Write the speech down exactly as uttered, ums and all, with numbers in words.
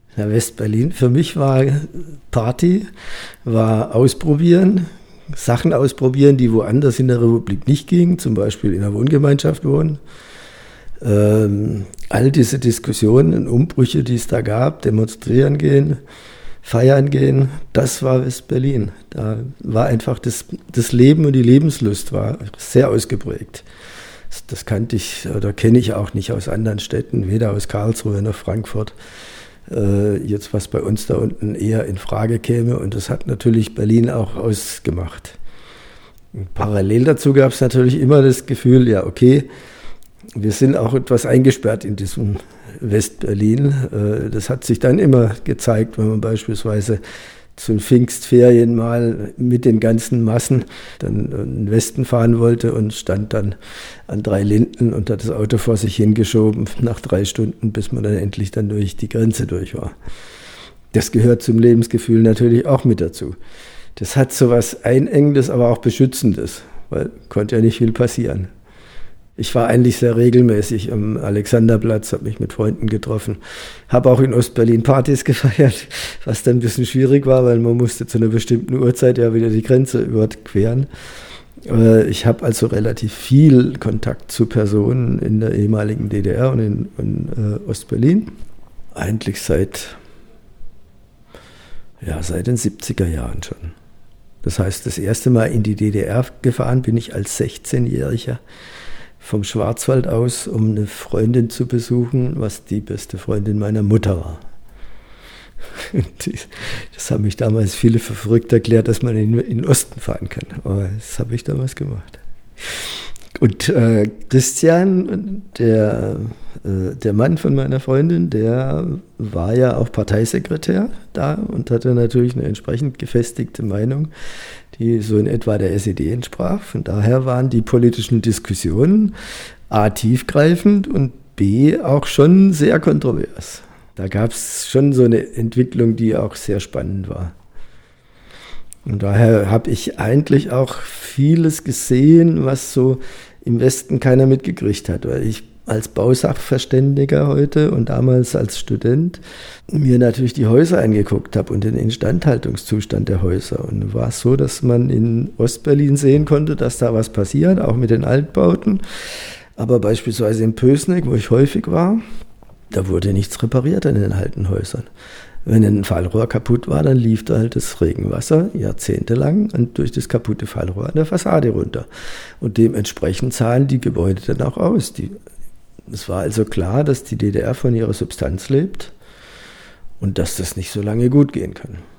Ja, West-Berlin für mich war Party, war ausprobieren, Sachen ausprobieren, die woanders in der Republik nicht gingen, zum Beispiel in der Wohngemeinschaft wohnen. Ähm, all diese Diskussionen, Umbrüche, die es da gab, demonstrieren gehen, feiern gehen, das war West-Berlin. Da war einfach das, das Leben und die Lebenslust war sehr ausgeprägt. Das, das kannte ich oder kenne ich auch nicht aus anderen Städten, weder aus Karlsruhe noch Frankfurt. Äh, jetzt was bei uns da unten eher in Frage käme, und das hat natürlich Berlin auch ausgemacht. Und parallel dazu gab es natürlich immer das Gefühl, ja okay, wir sind auch etwas eingesperrt in diesem West-Berlin. Das hat sich dann immer gezeigt, wenn man beispielsweise zu den Pfingstferien mal mit den ganzen Massen dann in den Westen fahren wollte und stand dann an drei Linden und hat das Auto vor sich hingeschoben nach drei Stunden, bis man dann endlich dann durch die Grenze durch war. Das gehört zum Lebensgefühl natürlich auch mit dazu. Das hat so was Einengendes, aber auch Beschützendes, weil konnte ja nicht viel passieren. Ich war eigentlich sehr regelmäßig am Alexanderplatz, habe mich mit Freunden getroffen, habe auch in Ostberlin Partys gefeiert, was dann ein bisschen schwierig war, weil man musste zu einer bestimmten Uhrzeit ja wieder die Grenze überqueren. Ich habe also relativ viel Kontakt zu Personen in der ehemaligen D D R und in, in äh, Ostberlin. Eigentlich seit, ja, seit den siebziger Jahren schon. Das heißt, das erste Mal in die D D R gefahren bin ich als sechzehnjähriger. Vom Schwarzwald aus, um eine Freundin zu besuchen, was die beste Freundin meiner Mutter war. Das haben mich damals viele für verrückt erklärt, dass man in, in den Osten fahren kann. Aber das habe ich damals gemacht. Und äh, Christian, der, äh, der Mann von meiner Freundin, der war ja auch Parteisekretär da und hatte natürlich eine entsprechend gefestigte Meinung, die so in etwa der S E D entsprach. Von daher waren die politischen Diskussionen a. tiefgreifend und b. auch schon sehr kontrovers. Da gab es schon so eine Entwicklung, die auch sehr spannend war. Und daher habe ich eigentlich auch vieles gesehen, was so im Westen keiner mitgekriegt hat, weil ich als Bausachverständiger heute und damals als Student mir natürlich die Häuser angeguckt habe und den Instandhaltungszustand der Häuser. Und war es so, dass man in Ostberlin sehen konnte, dass da was passiert, auch mit den Altbauten. Aber beispielsweise in Pößneck, wo ich häufig war, da wurde nichts repariert an den alten Häusern. Wenn ein Fallrohr kaputt war, dann lief da halt das Regenwasser jahrzehntelang und durch das kaputte Fallrohr an der Fassade runter. Und dementsprechend zahlen die Gebäude dann auch aus. Die, es war also klar, dass die D D R von ihrer Substanz lebt und dass das nicht so lange gut gehen kann.